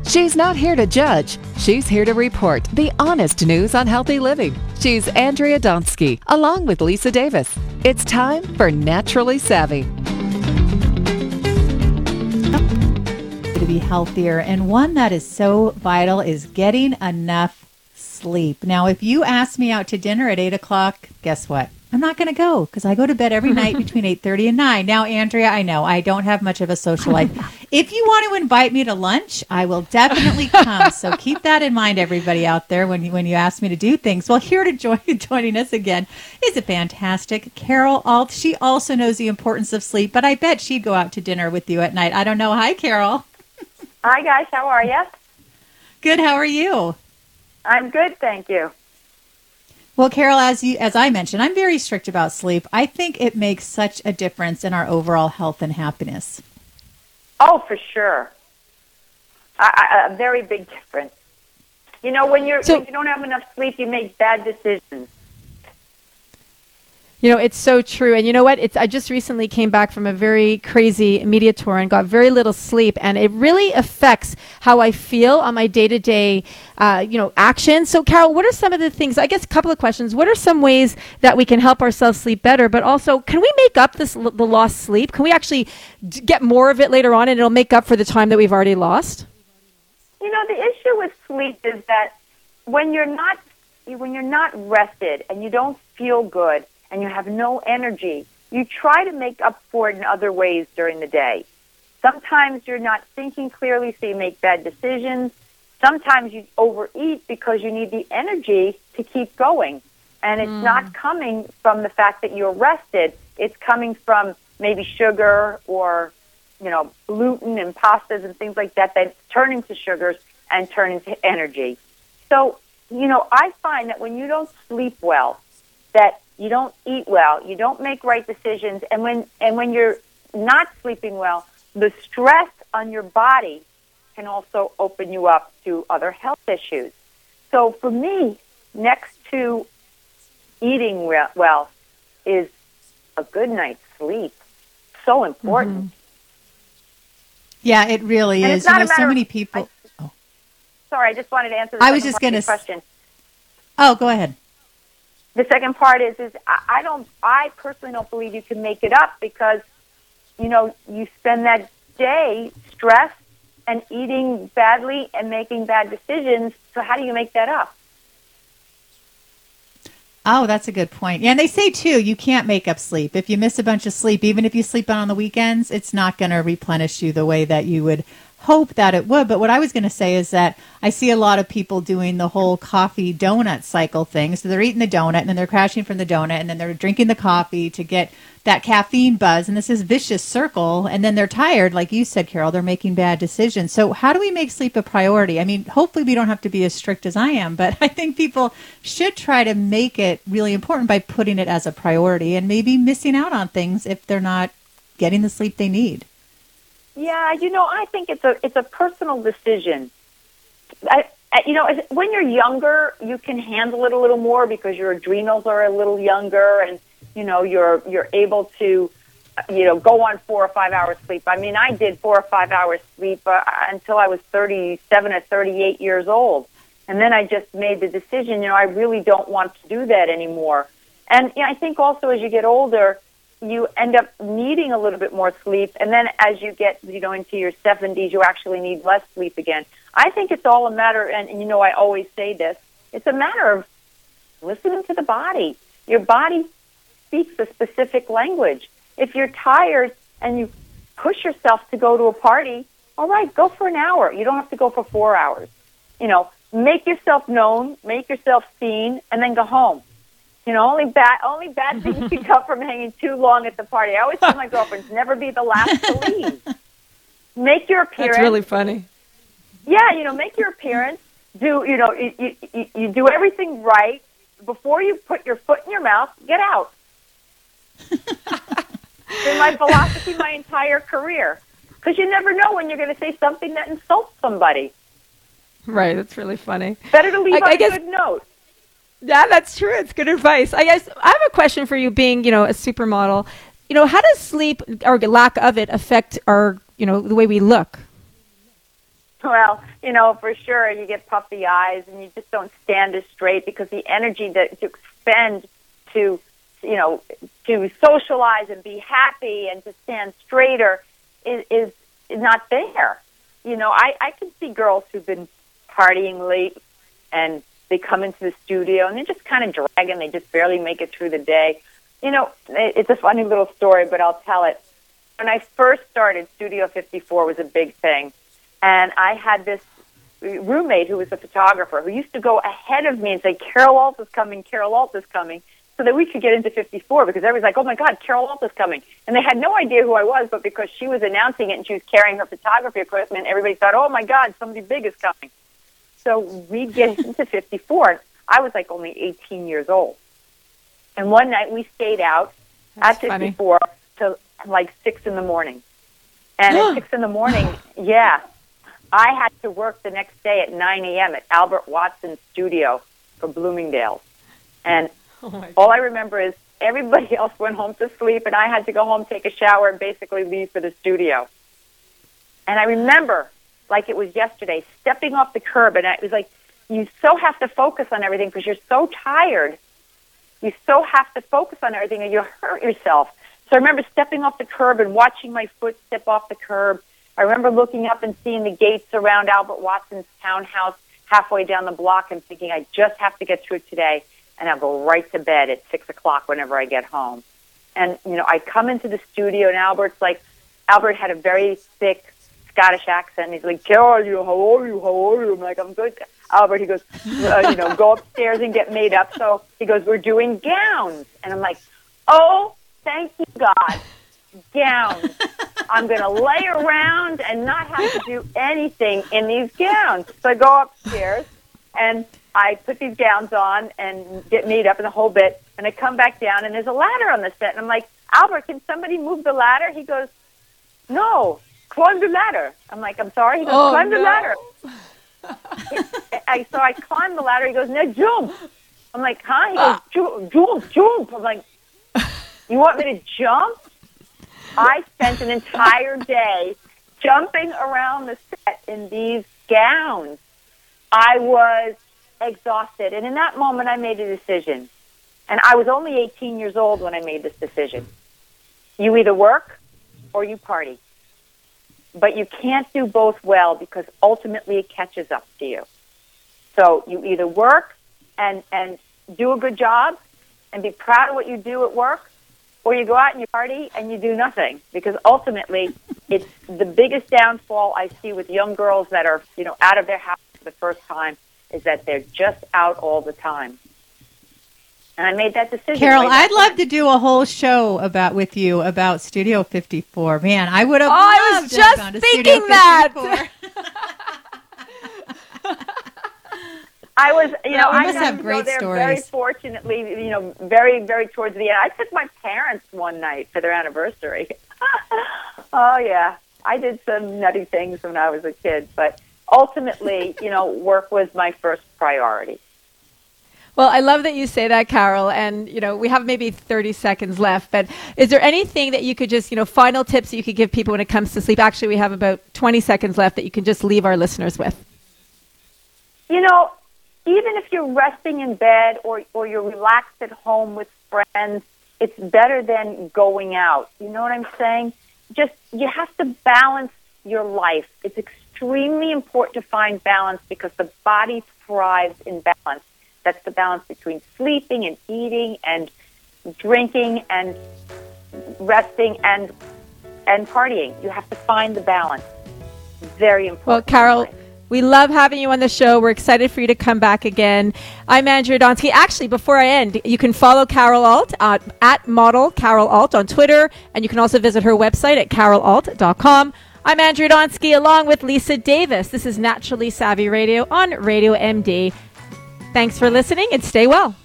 She's not here to judge. She's here to report the honest news on healthy living. She's Andrea Donsky, along with Lisa Davis. It's time for Naturally Savvy. To be healthier, and one that is so vital is getting enough sleep. Now, if you ask me out to dinner at 8 o'clock, guess what? I'm not going to go because I go to bed every night between 8:30 and 9. Now, Andrea, I know I don't have much of a social life. If you want to invite me to lunch, I will definitely come. So keep that in mind, everybody out there, when you ask me to do things. Well, here to joining us again is a fantastic Carol Alt. She also knows the importance of sleep, but I bet she'd go out to dinner with you at night. I don't know. Hi, Carol. Hi, guys. How are you? Good. How are you? I'm good, thank you. Well, Carol, as I mentioned, I'm very strict about sleep. I think it makes such a difference in our overall health and happiness. Oh, for sure. A very big difference. You know, when you don't have enough sleep, you make bad decisions. You know, it's so true. And you know what? I just recently came back from a very crazy media tour and got very little sleep. And it really affects how I feel on my day-to-day, actions. So, Carol, what are some of the things, I guess a couple of questions. What are some ways that we can help ourselves sleep better? But also, can we make up the lost sleep? Can we actually get more of it later on and it'll make up for the time that we've already lost? You know, the issue with sleep is that when you're not rested and you don't feel good, and you have no energy, you try to make up for it in other ways during the day. Sometimes you're not thinking clearly, so you make bad decisions. Sometimes you overeat because you need the energy to keep going. And it's not coming from the fact that you're rested. It's coming from maybe sugar or, gluten and pastas and things like that turn into sugars and turn into energy. So, I find that when you don't sleep well, that you don't eat well, you don't make right decisions, and when you're not sleeping well, the stress on your body can also open you up to other health issues. So for me, next to eating well is a good night's sleep. So important. Mm-hmm. Yeah, it really and is. So many people. Sorry, I just wanted to answer the question. Oh, go ahead. The second part is I personally don't believe you can make it up because, you spend that day stressed and eating badly and making bad decisions. So how do you make that up? Oh, that's a good point. Yeah, and they say, too, you can't make up sleep. If you miss a bunch of sleep, even if you sleep on the weekends, it's not going to replenish you the way that you would hope that it would. But what I was going to say is that I see a lot of people doing the whole coffee donut cycle thing. So they're eating the donut and then they're crashing from the donut and then they're drinking the coffee to get that caffeine buzz. And this is vicious circle. And then they're tired. Like you said, Carol, they're making bad decisions. So how do we make sleep a priority? I mean, hopefully we don't have to be as strict as I am, but I think people should try to make it really important by putting it as a priority and maybe missing out on things if they're not getting the sleep they need. Yeah, I think it's a personal decision. When you're younger, you can handle it a little more because your adrenals are a little younger, and you're able to, go on 4 or 5 hours sleep. I mean, I did 4 or 5 hours sleep until I was 37 or 38 years old, and then I just made the decision. I really don't want to do that anymore. And I think also as you get older, you end up needing a little bit more sleep, and then as you get, into your 70s, you actually need less sleep again. I think it's all a matter, and I always say this, it's a matter of listening to the body. Your body speaks a specific language. If you're tired and you push yourself to go to a party, all right, go for an hour. You don't have to go for 4 hours. Make yourself known, make yourself seen, and then go home. Only bad things can come from hanging too long at the party. I always tell my girlfriends, never be the last to leave. Make your appearance. That's really funny. Yeah, make your appearance. You do everything right. Before you put your foot in your mouth, get out. It's been my philosophy my entire career. Because you never know when you're going to say something that insults somebody. Right, that's really funny. Better to leave on a good note. Yeah, that's true. It's good advice. I guess I have a question for you being, a supermodel. How does sleep or lack of it affect our, the way we look? Well, for sure, you get puffy eyes and you just don't stand as straight because the energy that you expend to, to socialize and be happy and to stand straighter is not there. I can see girls who've been partying late and they come into the studio and they're just kind of dragging. They just barely make it through the day. It's a funny little story, but I'll tell it. When I first started, Studio 54 was a big thing. And I had this roommate who was a photographer who used to go ahead of me and say, Carol Alt is coming, Carol Alt is coming, so that we could get into 54 because everybody's like, oh, my God, Carol Alt is coming. And they had no idea who I was, but because she was announcing it and she was carrying her photography equipment, everybody thought, oh, my God, somebody big is coming. So we'd get into 54. I was like only 18 years old. And one night we stayed out at 54 till like 6 in the morning. And at 6 in the morning, I had to work the next day at 9 a.m. at Albert Watson's studio for Bloomingdale's. And all I remember is everybody else went home to sleep, and I had to go home, take a shower, and basically leave for the studio. And I remember, like it was yesterday, stepping off the curb, and it was like, you so have to focus on everything because you're so tired. You so have to focus on everything, and you hurt yourself. So I remember stepping off the curb and watching my foot step off the curb. I remember looking up and seeing the gates around Albert Watson's townhouse halfway down the block and thinking, I just have to get through today, and I'll go right to bed at 6 o'clock whenever I get home. And, I come into the studio, and Albert had a very thick Scottish accent. He's like, Carol, how are you? I'm like, I'm good. Albert, he goes, go upstairs and get made up. So he goes, we're doing gowns. And I'm like, oh, thank you, God. Gowns. I'm going to lay around and not have to do anything in these gowns. So I go upstairs and I put these gowns on and get made up in the whole bit. And I come back down and there's a ladder on the set. And I'm like, Albert, can somebody move the ladder? He goes, no, climb the ladder. I'm like, I'm sorry? He goes, climb the ladder. So I climb the ladder. He goes, no, jump. I'm like, huh? He goes, jump. I'm like, you want me to jump? I spent an entire day jumping around the set in these gowns. I was exhausted. And in that moment, I made a decision. And I was only 18 years old when I made this decision. You either work or you party. But you can't do both well because ultimately it catches up to you. So you either work and do a good job and be proud of what you do at work, or you go out and you party and you do nothing, because ultimately it's the biggest downfall I see with young girls that are, out of their house for the first time is that they're just out all the time. And I made that decision. Carol, I'd love to do a whole show with you about Studio 54. Man, I would have loved I was just thinking that. I was, I must have great stories. Very fortunately, very, very towards the end. I took my parents one night for their anniversary. Oh, yeah. I did some nutty things when I was a kid. But ultimately, work was my first priority. Well, I love that you say that, Carol. And, we have maybe 30 seconds left. But is there anything that you could just, final tips that you could give people when it comes to sleep? Actually, we have about 20 seconds left that you can just leave our listeners with. Even if you're resting in bed or you're relaxed at home with friends, it's better than going out. You know what I'm saying? You have to balance your life. It's extremely important to find balance because the body thrives in balance. That's the balance between sleeping and eating and drinking and resting and partying. You have to find the balance. Very important. Well, Carol, we love having you on the show. We're excited for you to come back again. I'm Andrea Donsky. Actually, before I end, you can follow Carol Alt at model Carol Alt on Twitter, and you can also visit her website at carolalt.com. I'm Andrea Donsky along with Lisa Davis. This is Naturally Savvy Radio on Radio MD. Thanks for listening and stay well.